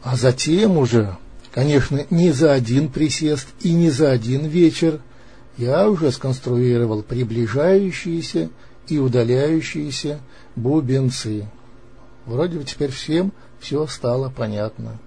А затем уже, конечно, не за один присест и не за один вечер, я уже сконструировал приближающиеся и удаляющиеся бубенцы. Вроде бы теперь всем все стало понятно.